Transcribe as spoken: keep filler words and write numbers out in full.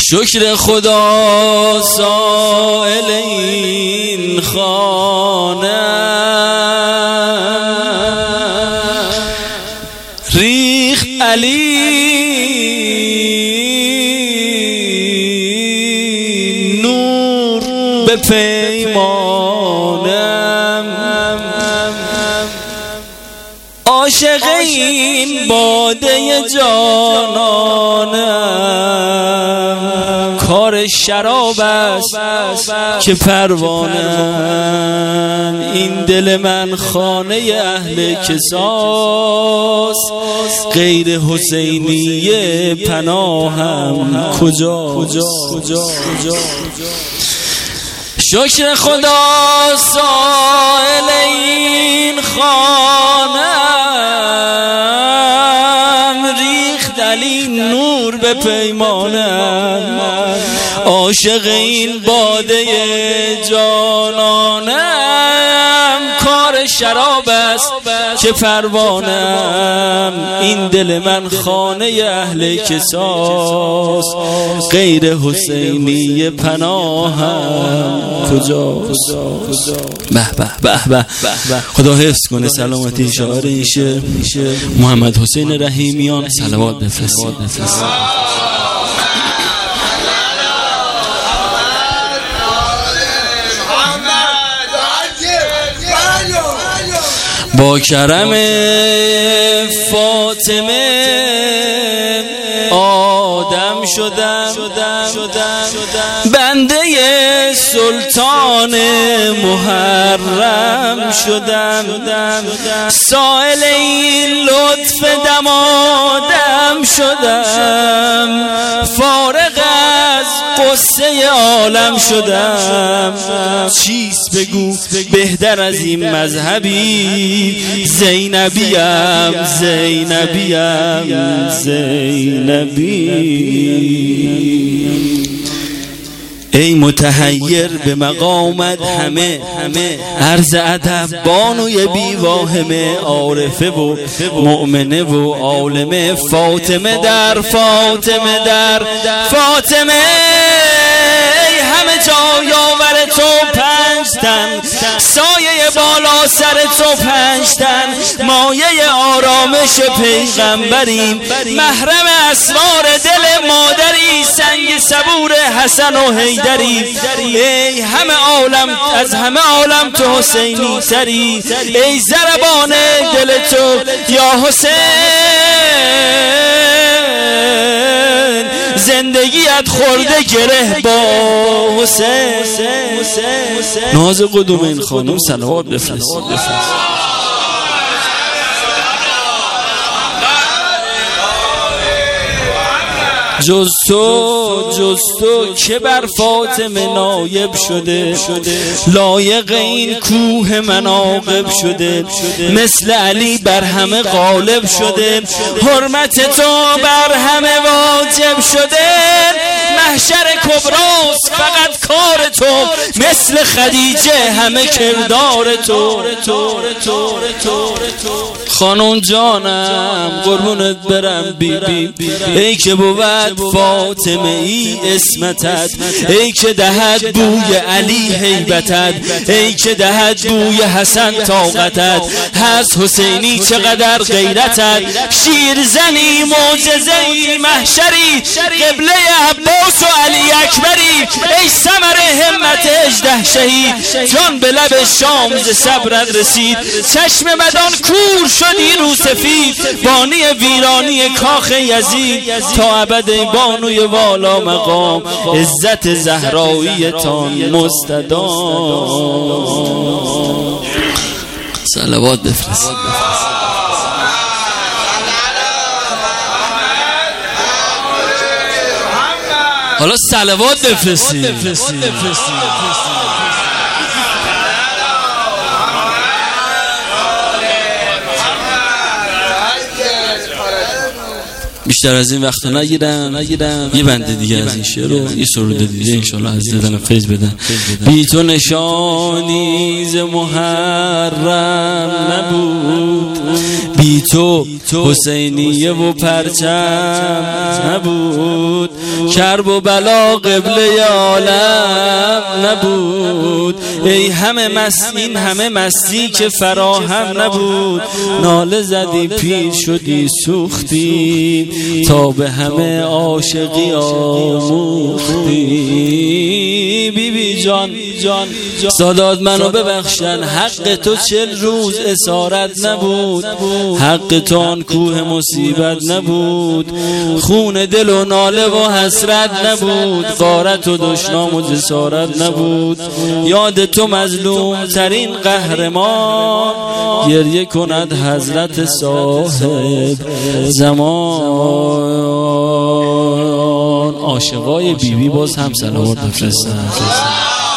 شکر خدا سائل این خانه ریخت علی نور به پیمانم، عاشق این باده جانانم، کار شراب است که پروانم، این دل من خانه اهل کساس، غیر حسینی پناهم کجا. شکر خدا سائل این خانم ریخت علی نور به پیمانم، عاشق این باده جانانم، کار شراب است که پروانم، این دل من خانه اهل کساس، غیر حسینی پناهم کجاست. به به به به خدا حفظ کنه سلامتی شاعر این شعر محمد حسین رحیمیان. صلوات بفرستید. با کرم فاطمه آدم شدم، بنده سلطان محرم شدم، سائل این لطف دمادم شدم، فارغ از قصه عالم شدم، چیست بگو بهتر از این مذهبی، زینبیم زینبیم زینبی. ای متحیر به مقامت همه، عرض ادب بانوی بیواهمه، عارفه و مؤمنه و عالمه، فاطمه در فاطمه در فاطمه، ای همه جا یاور تو پنج تن، سایه بالا سر تو پنج تن، مایه آرامش پیغمبریم، محرم اسرار دل مادری، سنگ صبور حسن و حیدری، ای همه عالم از همه عالم تو حسینی تری، ای ضربان دل تو یا حسین، زندگیت خورده گره با حسین. ناز قدوم این خانم صلوات بفرست. جز تو جز تو که بر فاطمه نایب شده، لایق این کوه مناقب شده، مثل علی بر همه غالب شده، حرمت تو بر همه واجب شده، محشر کبراست فقط کار تو، مثل خدیجه همه کردار تو. خانون جانم قربونت برم بی بی، ای که بود فاطمه ای اسمتت، ای که دهد بوی علی هیبتت، ای که دهد بوی حسن طاقتت، هست حسینی چقدر غیرتت، شیرزنی معجزه‌ای محشری، قبله عباس و علی اکبری، ای ثمر همت هجده شهید، جان به لب شام ز صبرت رسید، چشم مدان کور شدی رو سفید، بانی ویرانی کاخ یزید، تا ابد بانوی والا مقام، عزت زهرایی تان مستدام. صلوات بفرست. حالا صلوات بفرستید. بیشتر از این وقت نگیرم، نگیرم یه بنده دیگه از این شعر رو یه سرود دیگه انشالله از دادن فیض بدن. بی تو نشانی ز محرم نبود، بی تو حسینیه و پرچم نبود، کرب و بلا قبله عالم نبود. ای همه مست این همه مستی که فراهم نبود، ناله زدی پیر شدی سوختی، تا به همه عاشقی آموختی. بی بی جان سادات منو ببخشن، حق تو چل روز اسارت نبود، حق تو آن کوه مصیبت نبود، خون دل و ناله و حسرت نبود، غارت و دشنام و جسارت نبود. یاد تو مظلوم ترین قهرمان، گریه کند حضرت صاحب زمان. عاشقای بیبی باز هم صلوات بفرستن.